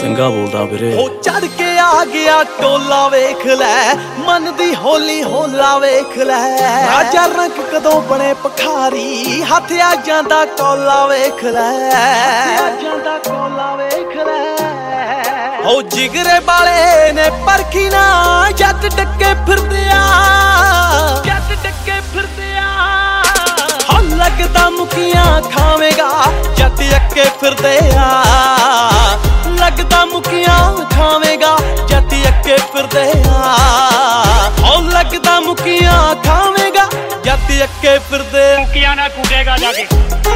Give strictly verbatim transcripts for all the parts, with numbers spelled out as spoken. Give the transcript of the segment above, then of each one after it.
ਚੰਗਾ ਬੋਲਦਾ ਵੀਰੇ। ਉਹ ਚੜ ਕੇ ਆ ਗਿਆ ਟੋਲਾ ਵੇਖ ਲੈ, ਮਨ ਦੀ ਹੋਲੀ ਹੋਲਾ ਵੇਖ ਲੈ। ਰਾਜਾ ਰੰਗ ਕਦੋਂ ਬਣੇ ਭਖਾਰੀ, ਹੱਥ ਆ ਜਾਂਦਾ ਕੋਲਾ ਵੇਖ ਲੈ, ਆ ਜਾਂਦਾ ਕੋਲਾ ਵੇਖ ਲੈ। ਉਹ ਜਿਗਰੇ ਵਾਲੇ ਨੇ ਪਰਖੀ ਨਾ, ਜੱਟ ਡੱਕੇ ਫਿਰਦੇ ਆ, ਜੱਟ ਡੱਕੇ ਫਿਰਦੇ ਆ। ਹਾਂ ਲੱਗਦਾ ਮੁਕੀਆਂ ਖਾਵੇਂਗਾ, ਜੱਟ ਅੱਕੇ ਫਿਰਦੇ ਆ। ਲੱਗਦਾ ਮੁਕੀਆਂ ਖਾਵੇਂਗਾ, ਜੱਟ ਅੱਕੇ ਫਿਰਦੇ ਆ। ਉਹ ਲੱਗਦਾ ਮੁਕੀਆਂ ਖਾਵੇਂਗਾ, ਜੱਟ ਅੱਕੇ ਫਿਰਦੇ। ਮੁਕੀਆਂ ਨਾਲ ਕੁੱਟੇਗਾ ਜਾ ਕੇ।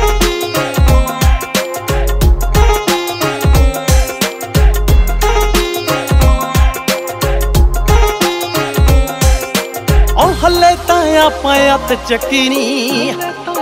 ਉਹ ਹੱਲੇ ਤਾਂ ਆਪਾਂ ਹੱਥ ਚੱਕੀ ਨੀ,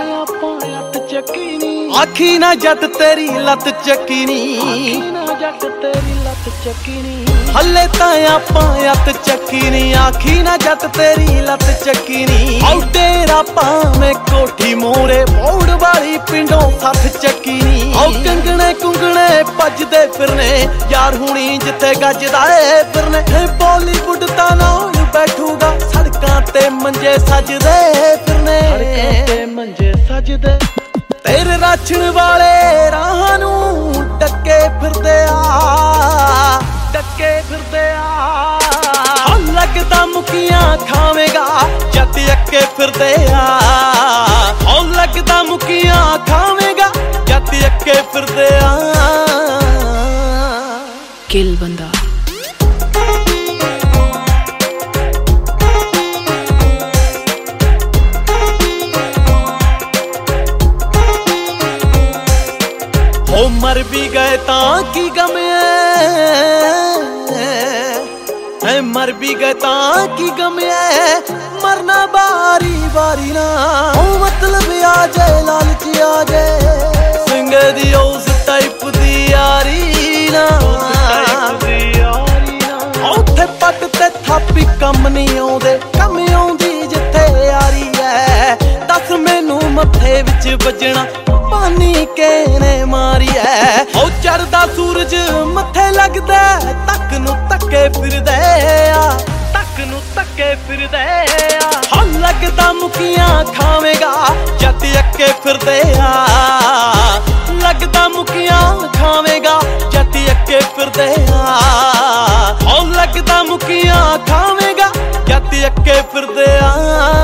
ਆਖੀ ਨਾ ਜੱਟ ਤੇਰੀ ਲੱਤ ਚੱਕੀ ਨੀ, ਜੱਟ ਤੇਰੀ ਲੱਤ ਚੱਕੀ ਨੀ। ਹੱਲੇ ਤਾਂ ਆਪਾਂ ਹੱਥ ਚੱਕੀ ਨੀ, ਆਖੀ ਨਾ ਜੱਟ ਤੇਰੀ ਲੱਤ ਚੱਕੀ ਨੀ। ਆਉ ਤੇਰਾ ਭਾਵੇਂ ਕੋਠੀ ਮੂਹਰੇ ਮੋੜ ਵਾਲੀ ਪਿੰਡੋਂ ਸੱਥ ਚੱਕੀ ਨੀ। ਆਉ ਕੰਗਣੇ ਕੁੰਗਣੇ ਭੱਜਦੇ ਫਿਰਨੇ, ਯਾਰ ਹੁਣੀ ਜਿੱਥੇ ਗੱਜਦਾ ਏ ਫਿਰਨੇ। ਬਾਲੀਵੁੱਡ ਤਾਂ ਨਾਲ ਬੈਠੂਗਾ, ਸੜਕਾਂ ਤੇ ਮੰਜੇ ਸਜਦੇ ਫਿਰਨੇ, ਸੜਕਾਂ ਤੇ ਮੰਜੇ ਸਜਦੇ। ਤੇਰੇ ਰਾਛਣ ਵਾਲੇ ਰਾਹਾਂ ਨੂੰ ਡੱਕੇ ਫਿਰਦੇ ਆ, ਡੱਕੇ ਫਿਰਦੇ ਆ। ਹਾਂ ਲੱਗਦਾ ਮੁਕੀਆਂ ਖਾਵੇਂਗਾ, ਜੱਟ ਅੱਕੇ ਫਿਰਦੇ ਆ। ਹਾਂ ਲੱਗਦਾ ਮੁਕੀਆਂ ਖਾਵੇਂਗਾ, ਜੱਟ ਅੱਕੇ ਫਿਰਦੇ ਆ। ਕਿਲ ਬੰਦਾ ਉਹ ਮਰ ਵੀ ਗਏ ਤਾਂ ਕੀ ਗਮ ਐ, ਮਰ ਵੀ ਗਏ ਤਾਂ ਕੀ ਗਮ ਐ। ਮਰਨਾ ਬਾਰੀ ਬਾਰੀ ਨਾ, ਉਹ ਮਤਲਬ ਆ ਜਾਏ ਲਾਲਚ ਆ ਜਾਏ। ਸਿੰਘੇ ਦੀ ਉਸ ਟਾਈਪ ਦੀ ਯਾਰੀ ਨਾ, ਉੱਥੇ ਪੱਟ ਤੇ ਥਾਪੀ ਕੰਮ ਨਹੀਂ ਆਉਂਦੇ, ਕੰਮ ਆਉਂਦੀ ਜਿੱਥੇ ਯਾਰੀ ਐ। ਦੱਸ ਮੈਨੂੰ ਮੱਥੇ ਵਿੱਚ ਵੱਜਣਾ ਪਾਣੀ ਕਿਹਨੇ ਮਾਰੀ ਐ। ਉਹ ਚੜਦਾ ਸੂਰਜ ਮੱਥੇ ਲੱਗਦਾ, ਤੱਕ ਨੂੰ ਤੱਕੇ ਫਿਰਦੇ ਆ, ਤੱਕ ਨੂੰ ਤੱਕੇ ਫਿਰਦੇ ਆ। ਹਾਂ ਲੱਗਦਾ ਮੁਕੀਆਂ ਖਾਵੇਂਗਾ, ਜੱਟ ਅੱਕੇ ਫਿਰਦੇ ਆ। ਲੱਗਦਾ ਮੁਕੀਆਂ ਖਾਵੇਂਗਾ, ਜੱਟ ਅੱਕੇ ਫਿਰਦੇ ਆ। ਉਹ ਲੱਗਦਾ ਮੁਕੀਆਂ ਖਾਵੇਂਗਾ, ਜੱਟ ਅੱਕੇ ਫਿਰਦੇ ਆ।